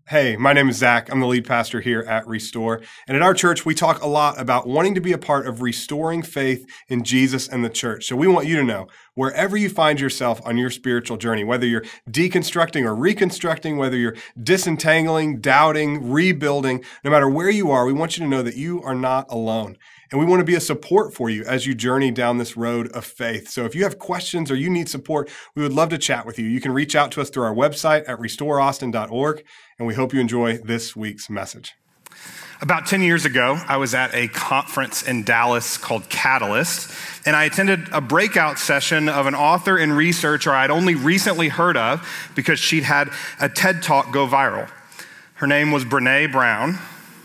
Hey, my name is Zach. I'm the lead pastor here at Restore. And at our church, we talk a lot about wanting to be a part of restoring faith in Jesus and the church. So we want you to know, wherever you find yourself on your spiritual journey, whether you're deconstructing or reconstructing, whether you're disentangling, doubting, rebuilding, no matter where you are, we want you to know that you are not alone. And we want to be a support for you as you journey down this road of faith. So if you have questions or you need support, we would love to chat with you. You can reach out to us through our website at restoreaustin.org, and we hope you enjoy this week's message. About 10 years ago, I was at a conference in Dallas called Catalyst, and I attended a breakout session of an author and researcher I'd only recently heard of because she'd had a TED Talk go viral. Her name was Brené Brown.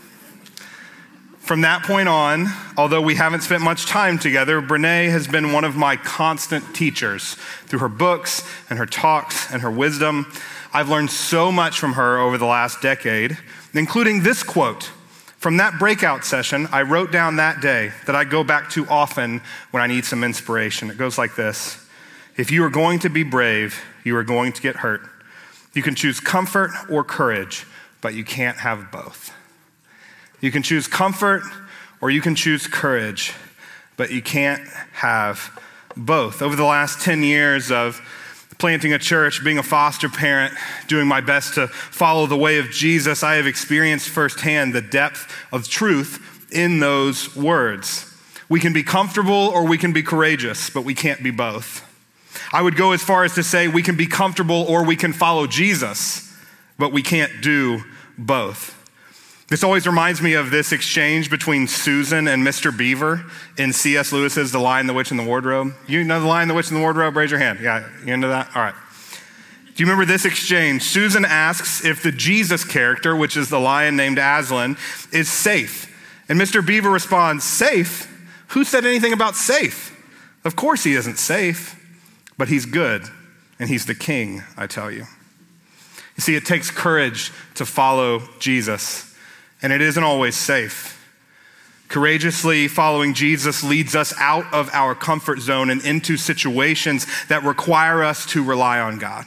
From that point on, although we haven't spent much time together, Brené has been one of my constant teachers through her books and her talks and her wisdom. I've learned so much from her over the last decade, including this quote from that breakout session I wrote down that day that I go back to often when I need some inspiration. It goes like this: if you are going to be brave, you are going to get hurt. You can choose comfort or courage, but you can't have both. You can choose comfort or you can choose courage, but you can't have both. Over the last 10 years of planting a church, being a foster parent, doing my best to follow the way of Jesus, I have experienced firsthand the depth of truth in those words. We can be comfortable or we can be courageous, but we can't be both. I would go as far as to say we can be comfortable or we can follow Jesus, but we can't do both. This always reminds me of this exchange between Susan and Mr. Beaver in C.S. Lewis's The Lion, the Witch, and the Wardrobe. You know The Lion, the Witch, and the Wardrobe? Raise your hand. Yeah, you into that? All right. Do you remember this exchange? Susan asks if the Jesus character, which is the lion named Aslan, is safe. And Mr. Beaver responds, "Safe? Who said anything about safe? Of course he isn't safe, but he's good, and he's the king, I tell you." You see, it takes courage to follow Jesus. And it isn't always safe. Courageously following Jesus leads us out of our comfort zone and into situations that require us to rely on God,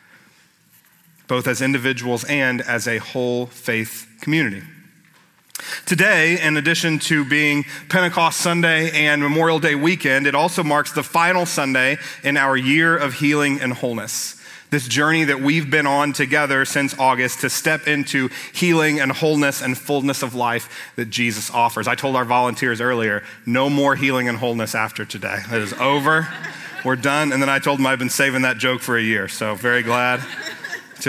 both as individuals and as a whole faith community. Today, in addition to being Pentecost Sunday and Memorial Day weekend, it also marks the final Sunday in our year of healing and wholeness. This journey that we've been on together since August to step into healing and wholeness and fullness of life that Jesus offers. I told our volunteers earlier, no more healing and wholeness after today. It is over. We're done. And then I told them I've been saving that joke for a year. So very glad to.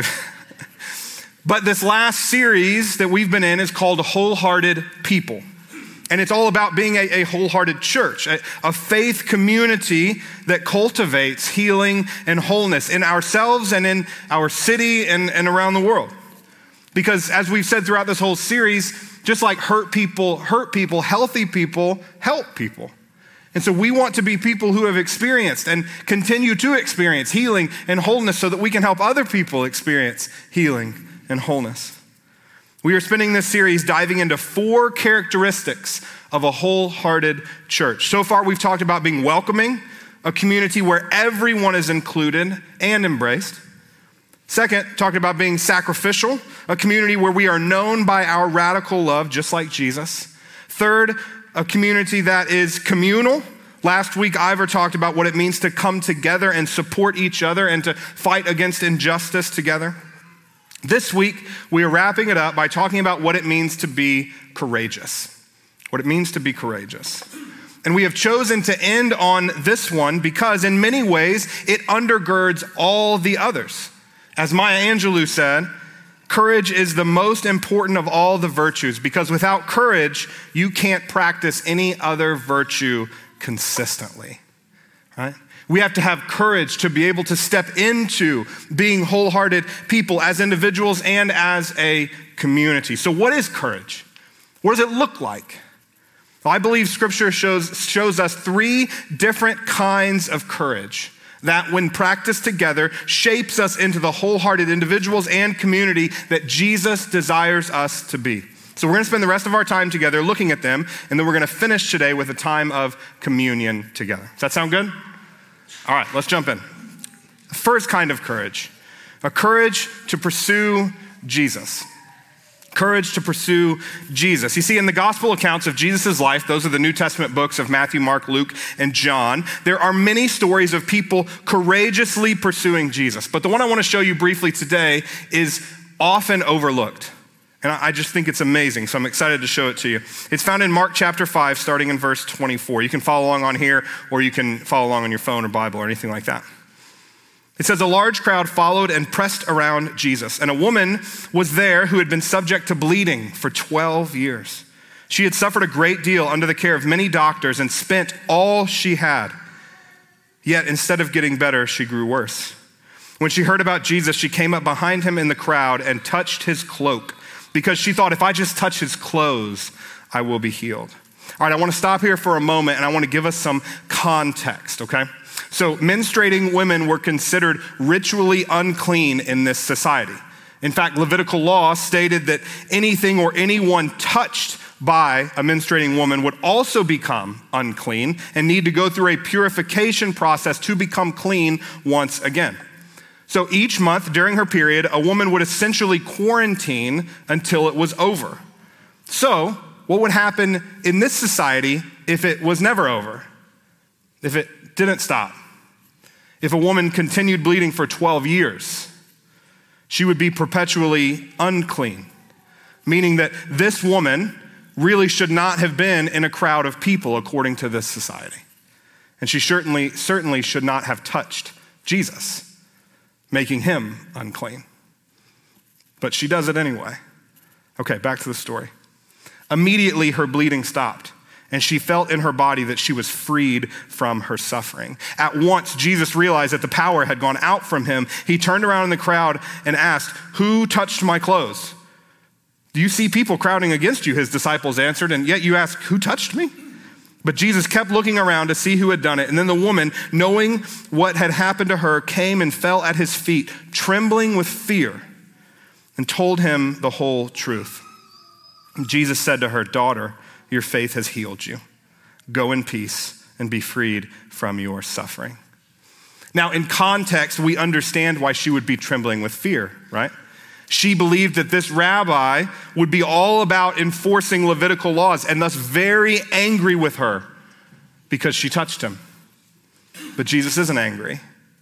But this last series that we've been in is called Wholehearted People. And it's all about being a wholehearted church, a faith community that cultivates healing and wholeness in ourselves and in our city and around the world. Because as we've said throughout this whole series, just like hurt people, healthy people help people. And so we want to be people who have experienced and continue to experience healing and wholeness so that we can help other people experience healing and wholeness. We are spending this series diving into 4 characteristics of a wholehearted church. So far, we've talked about being welcoming, a community where everyone is included and embraced. Second, talking about being sacrificial, a community where we are known by our radical love, just like Jesus. Third, a community that is communal. Last week, Ivor talked about what it means to come together and support each other and to fight against injustice together. This week, we are wrapping it up by talking about what it means to be courageous. What it means to be courageous. And we have chosen to end on this one because in many ways, it undergirds all the others. As Maya Angelou said, courage is the most important of all the virtues because without courage, you can't practice any other virtue consistently, right? We have to have courage to be able to step into being wholehearted people as individuals and as a community. So what is courage? What does it look like? Well, I believe Scripture shows us 3 different kinds of courage that when practiced together shapes us into the wholehearted individuals and community that Jesus desires us to be. So we're going to spend the rest of our time together looking at them, and then we're going to finish today with a time of communion together. Does that sound good? All right, let's jump in. The first kind of courage, a courage to pursue Jesus. Courage to pursue Jesus. You see, in the gospel accounts of Jesus' life, those are the New Testament books of Matthew, Mark, Luke, and John, there are many stories of people courageously pursuing Jesus. But the one I want to show you briefly today is often overlooked. And I just think it's amazing, so I'm excited to show it to you. It's found in Mark chapter 5, starting in verse 24. You can follow along on here, or you can follow along on your phone or Bible or anything like that. It says, a large crowd followed and pressed around Jesus, and a woman was there who had been subject to bleeding for 12 years. She had suffered a great deal under the care of many doctors and spent all she had. Yet instead of getting better, she grew worse. When she heard about Jesus, she came up behind him in the crowd and touched his cloak, because she thought, if I just touch his clothes, I will be healed. All right, I want to stop here for a moment, and I want to give us some context, okay? So menstruating women were considered ritually unclean in this society. In fact, Levitical law stated that anything or anyone touched by a menstruating woman would also become unclean and need to go through a purification process to become clean once again. So each month during her period, a woman would essentially quarantine until it was over. So what would happen in this society if it was never over? If it didn't stop? If a woman continued bleeding for 12 years, she would be perpetually unclean, meaning that this woman really should not have been in a crowd of people according to this society. And she certainly should not have touched Jesus, making him unclean. But she does it anyway. Okay, back to the story. Immediately her bleeding stopped, and she felt in her body that she was freed from her suffering. At once, Jesus realized that the power had gone out from him. He turned around in the crowd and asked, "Who touched my clothes?" "Do you see people crowding against you?" his disciples answered, "and yet you ask, 'Who touched me?'" But Jesus kept looking around to see who had done it. And then the woman, knowing what had happened to her, came and fell at his feet, trembling with fear, and told him the whole truth. And Jesus said to her, "Daughter, your faith has healed you. Go in peace and be freed from your suffering." Now, in context, we understand why she would be trembling with fear, right? She believed that this rabbi would be all about enforcing Levitical laws and thus very angry with her because she touched him. But Jesus isn't angry.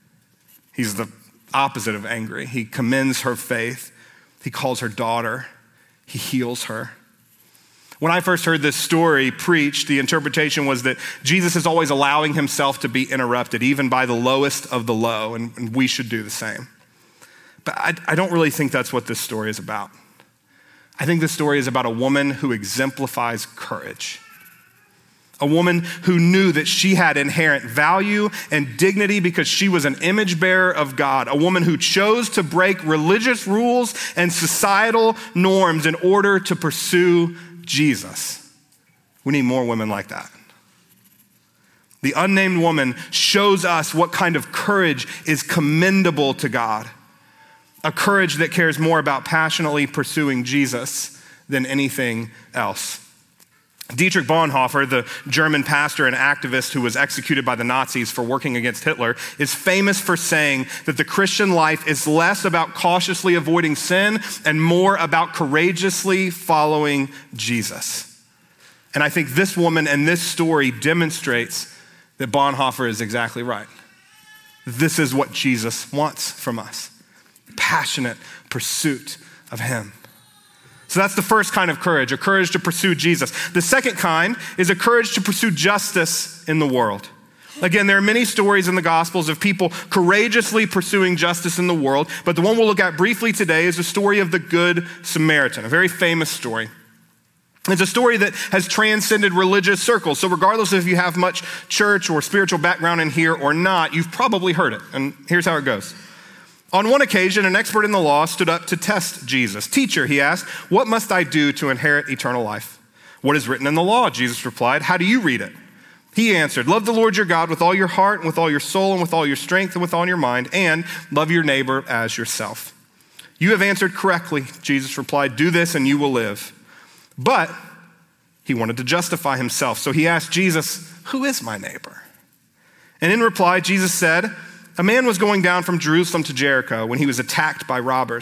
He's the opposite of angry. He commends her faith. He calls her daughter. He heals her. When I first heard this story preached, the interpretation was that Jesus is always allowing himself to be interrupted, even by the lowest of the low, and we should do the same. But I don't really think that's what this story is about. I think this story is about a woman who exemplifies courage. A woman who knew that she had inherent value and dignity because she was an image bearer of God. A woman who chose to break religious rules and societal norms in order to pursue Jesus. We need more women like that. The unnamed woman shows us what kind of courage is commendable to God. A courage that cares more about passionately pursuing Jesus than anything else. Dietrich Bonhoeffer, the German pastor and activist who was executed by the Nazis for working against Hitler, is famous for saying that the Christian life is less about cautiously avoiding sin and more about courageously following Jesus. And I think this woman and this story demonstrates that Bonhoeffer is exactly right. This is what Jesus wants from us. Passionate pursuit of him. So that's the first kind of courage, a courage to pursue Jesus. The second kind is a courage to pursue justice in the world. Again, there are many stories in the Gospels of people courageously pursuing justice in the world, but the one we'll look at briefly today is the story of the Good Samaritan, a very famous story. It's a story that has transcended religious circles. So regardless if you have much church or spiritual background in here or not, you've probably heard it. And here's how it goes. On one occasion, an expert in the law stood up to test Jesus. "Teacher," he asked, "what must I do to inherit eternal life?" "What is written in the law?" Jesus replied. "How do you read it?" He answered, "Love the Lord your God with all your heart and with all your soul and with all your strength and with all your mind, and love your neighbor as yourself." "You have answered correctly," Jesus replied. "Do this and you will live." But he wanted to justify himself, so he asked Jesus, "Who is my neighbor?" And in reply, Jesus said, "A man was going down from Jerusalem to Jericho when he was attacked by robbers.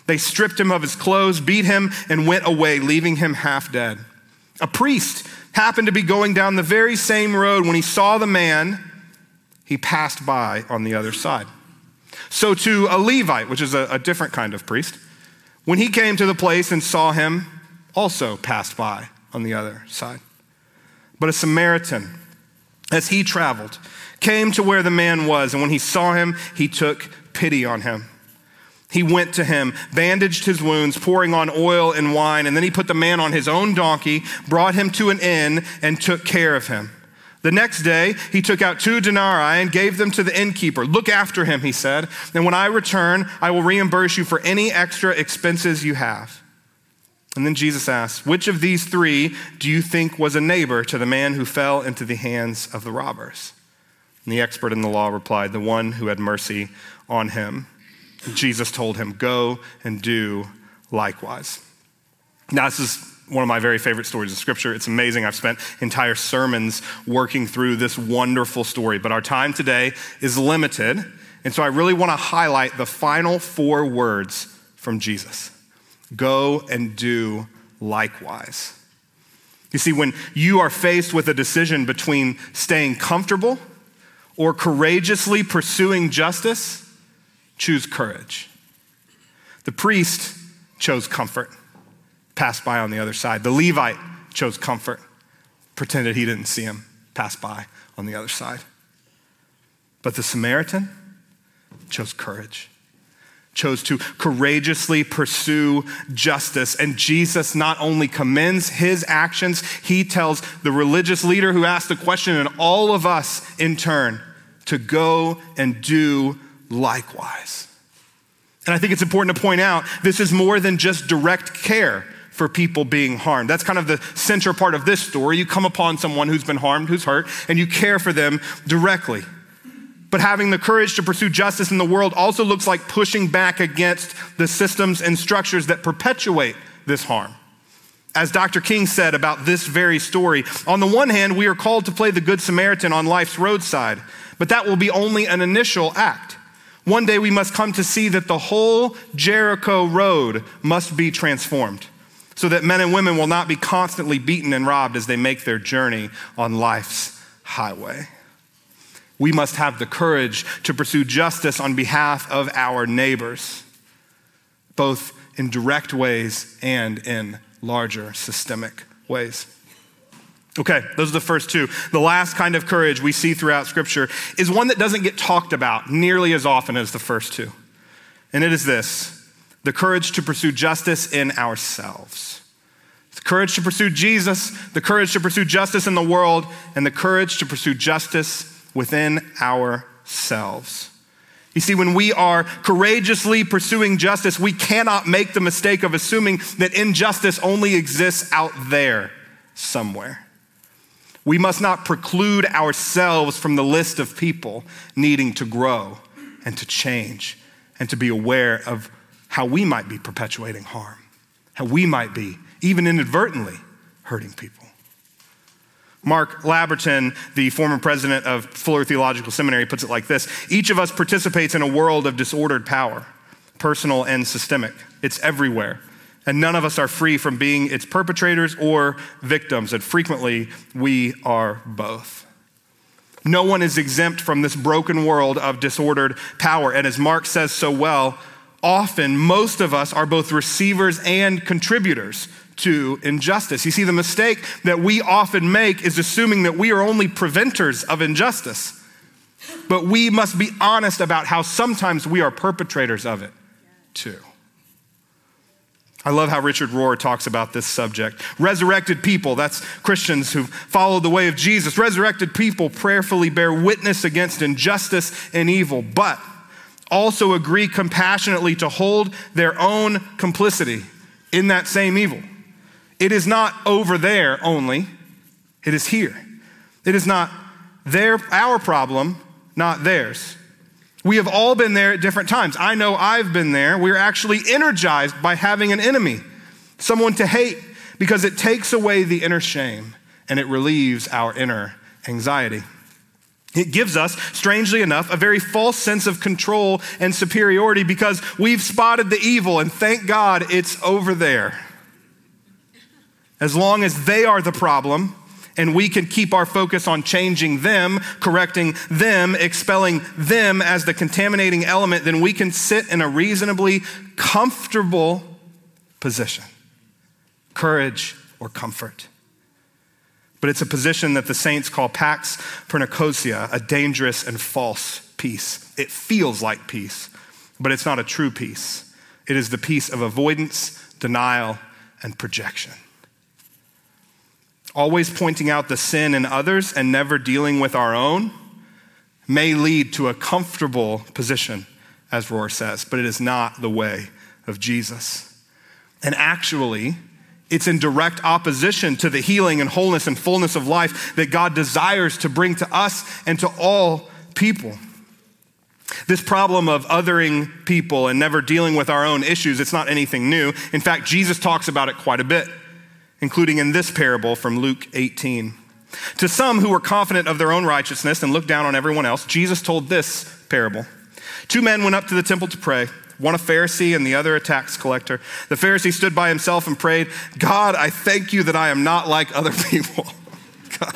They stripped him of his clothes, beat him, and went away, leaving him half dead. A priest happened to be going down the very same road. When he saw the man, he passed by on the other side. So to a Levite, which is a different kind of priest, when he came to the place and saw him, also passed by on the other side. But a Samaritan, as he traveled, came to where the man was, and when he saw him, he took pity on him. He went to him, bandaged his wounds, pouring on oil and wine, and then he put the man on his own donkey, brought him to an inn, and took care of him. The next day, he took out 2 denarii and gave them to the innkeeper. Look after him, he said, and when I return, I will reimburse you for any extra expenses you have. And then Jesus asked, which of these 3 do you think was a neighbor to the man who fell into the hands of the robbers? And the expert in the law replied, the one who had mercy on him. And Jesus told him, go and do likewise. Now, this is one of my very favorite stories of Scripture. It's amazing. I've spent entire sermons working through this wonderful story, but our time today is limited. And so I really want to highlight the final 4 words from Jesus. Go and do likewise. You see, when you are faced with a decision between staying comfortable or courageously pursuing justice, choose courage. The priest chose comfort, passed by on the other side. The Levite chose comfort, pretended he didn't see him, passed by on the other side. But the Samaritan chose courage, chose to courageously pursue justice. And Jesus not only commends his actions, he tells the religious leader who asked the question and all of us in turn to go and do likewise. And I think it's important to point out, this is more than just direct care for people being harmed. That's kind of the center part of this story. You come upon someone who's been harmed, who's hurt, and you care for them directly. But having the courage to pursue justice in the world also looks like pushing back against the systems and structures that perpetuate this harm. As Dr. King said about this very story, on the one hand, we are called to play the Good Samaritan on life's roadside, but that will be only an initial act. One day we must come to see that the whole Jericho road must be transformed so that men and women will not be constantly beaten and robbed as they make their journey on life's highway. We must have the courage to pursue justice on behalf of our neighbors, both in direct ways and in larger systemic ways. Okay, those are the first 2. The last kind of courage we see throughout Scripture is one that doesn't get talked about nearly as often as the first 2. And it is this: the courage to pursue justice in ourselves. The courage to pursue Jesus, the courage to pursue justice in the world, and the courage to pursue justice within ourselves. You see, when we are courageously pursuing justice, we cannot make the mistake of assuming that injustice only exists out there somewhere. We must not preclude ourselves from the list of people needing to grow and to change and to be aware of how we might be perpetuating harm, how we might be, even inadvertently, hurting people. Mark Labberton, the former president of Fuller Theological Seminary, puts it like this: each of us participates in a world of disordered power, personal and systemic. It's everywhere. And none of us are free from being its perpetrators or victims, and frequently we are both. No one is exempt from this broken world of disordered power. And as Mark says so well, often most of us are both receivers and contributors to injustice. You see, the mistake that we often make is assuming that we are only preventers of injustice. But we must be honest about how sometimes we are perpetrators of it too. I love how Richard Rohr talks about this subject. Resurrected people, that's Christians who follow the way of Jesus. Resurrected people prayerfully bear witness against injustice and evil, but also agree compassionately to hold their own complicity in that same evil. It is not over there only, it is here. It is not our problem, not theirs. We have all been there at different times. I know I've been there. We're actually energized by having an enemy, someone to hate, because it takes away the inner shame and it relieves our inner anxiety. It gives us, strangely enough, a very false sense of control and superiority because we've spotted the evil, and thank God it's over there. As long as they are the problem, and we can keep our focus on changing them, correcting them, expelling them as the contaminating element, then we can sit in a reasonably comfortable position. Courage or comfort. But it's a position that the saints call pax pernicosia, a dangerous and false peace. It feels like peace, but it's not a true peace. It is the peace of avoidance, denial, and projection. Always pointing out the sin in others and never dealing with our own may lead to a comfortable position, as Rohr says, but it is not the way of Jesus. And actually, it's in direct opposition to the healing and wholeness and fullness of life that God desires to bring to us and to all people. This problem of othering people and never dealing with our own issues, it's not anything new. In fact, Jesus talks about it quite a bit, including in this parable from Luke 18. To some who were confident of their own righteousness and looked down on everyone else, Jesus told this parable. 2 men went up to the temple to pray, one a Pharisee and the other a tax collector. The Pharisee stood by himself and prayed, God, I thank you that I am not like other people. God.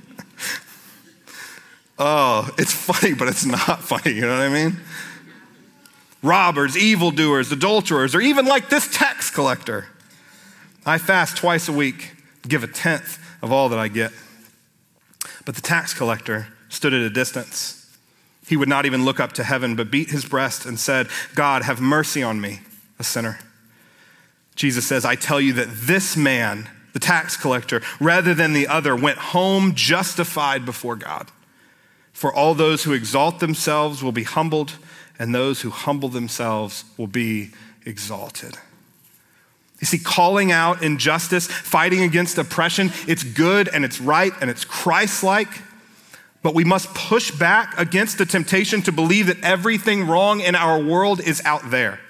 Oh, it's funny, but it's not funny, you know what I mean? Robbers, evildoers, adulterers, or even like this tax collector. I fast twice a week, give 1/10 of all that I get. But the tax collector stood at a distance. He would not even look up to heaven, but beat his breast and said, God, have mercy on me, a sinner. Jesus says, I tell you that this man, the tax collector, rather than the other, went home justified before God. For all those who exalt themselves will be humbled, and those who humble themselves will be exalted. You see, calling out injustice, fighting against oppression, it's good and it's right and it's Christ-like. But we must push back against the temptation to believe that everything wrong in our world is out there.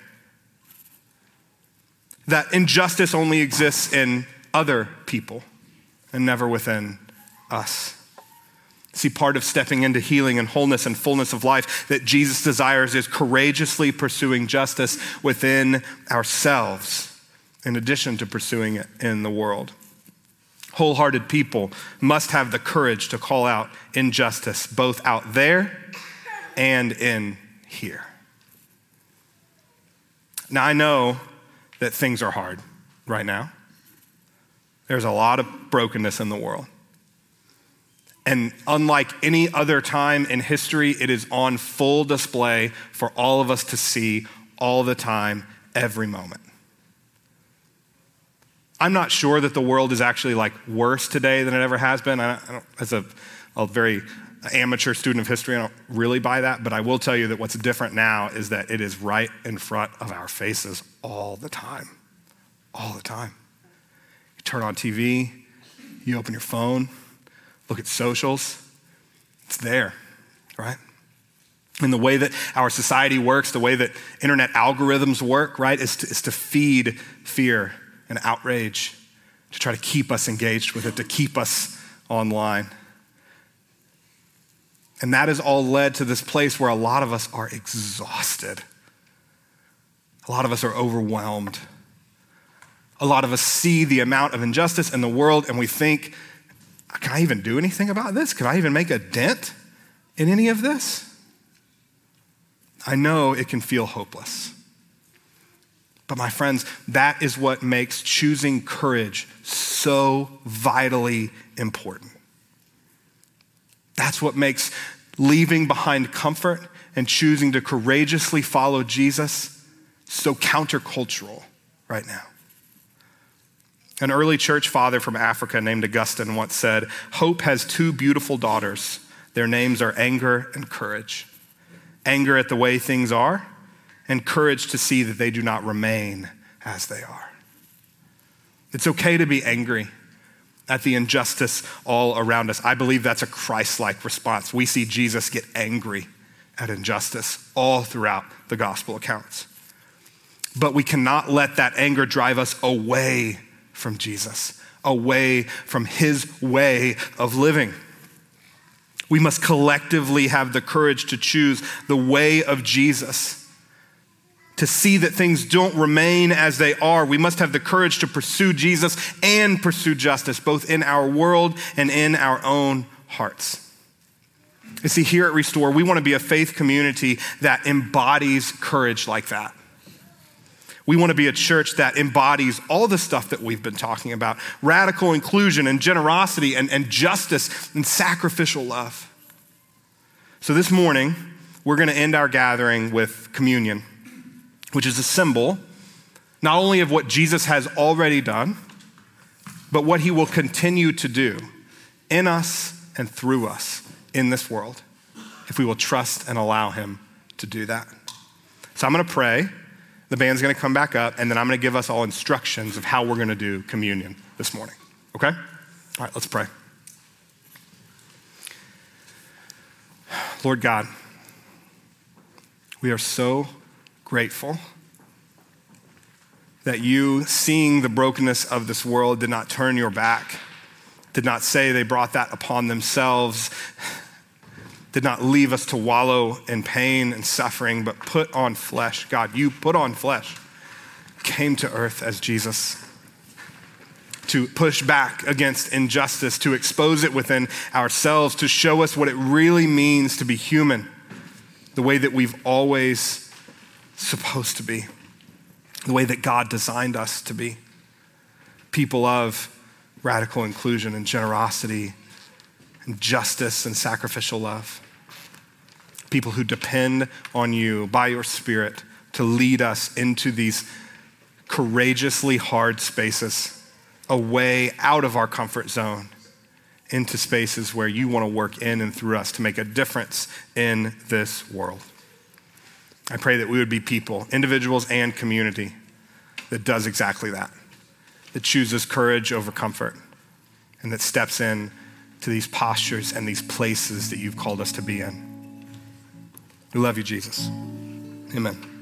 That injustice only exists in other people and never within us. See, part of stepping into healing and wholeness and fullness of life that Jesus desires is courageously pursuing justice within ourselves, in addition to pursuing it in the world. Wholehearted people must have the courage to call out injustice, both out there and in here. Now, I know that things are hard right now. There's a lot of brokenness in the world. And unlike any other time in history, it is on full display for all of us to see all the time, every moment. I'm not sure that the world is actually like worse today than it ever has been. I don't, as a very amateur student of history, I don't really buy that, but I will tell you that what's different now is that it is right in front of our faces all the time. All the time. You turn on TV, you open your phone, look at socials, it's there, right? And the way that our society works, the way that internet algorithms work, right, is to feed fear and outrage, to try to keep us engaged with it, to keep us online. And that has all led to this place where a lot of us are exhausted. A lot of us are overwhelmed. A lot of us see the amount of injustice in the world and we think, can I even do anything about this? Can I even make a dent in any of this? I know it can feel hopeless. But my friends, that is what makes choosing courage so vitally important. That's what makes leaving behind comfort and choosing to courageously follow Jesus so countercultural right now. An early church father from Africa named Augustine once said, hope has 2 beautiful daughters. Their names are anger and courage. Anger at the way things are, and courage to see that they do not remain as they are. It's okay to be angry at the injustice all around us. I believe that's a Christ-like response. We see Jesus get angry at injustice all throughout the gospel accounts. But we cannot let that anger drive us away from Jesus, away from his way of living. We must collectively have the courage to choose the way of Jesus, to see that things don't remain as they are. We must have the courage to pursue Jesus and pursue justice, both in our world and in our own hearts. You see, here at Restore, we want to be a faith community that embodies courage like that. We want to be a church that embodies all the stuff that we've been talking about: radical inclusion and generosity and justice and sacrificial love. So this morning, we're going to end our gathering with communion, which is a symbol not only of what Jesus has already done, but what he will continue to do in us and through us in this world, if we will trust and allow him to do that. So I'm going to pray. The band's going to come back up, and then I'm going to give us all instructions of how we're going to do communion this morning. Okay? All right, let's pray. Lord God, we are so grateful that you, seeing the brokenness of this world, did not turn your back, did not say they brought that upon themselves, did not leave us to wallow in pain and suffering, but put on flesh. God, you put on flesh, came to earth as Jesus to push back against injustice, to expose it within ourselves, to show us what it really means to be human, the way that we've always supposed to be, the way that God designed us to be, people of radical inclusion and generosity and justice and sacrificial love. People who depend on you by your Spirit to lead us into these courageously hard spaces, a way out of our comfort zone, into spaces where you want to work in and through us to make a difference in this world. I pray that we would be people, individuals and community, that does exactly that chooses courage over comfort, and that steps in to these postures and these places that you've called us to be in. We love you, Jesus. Amen.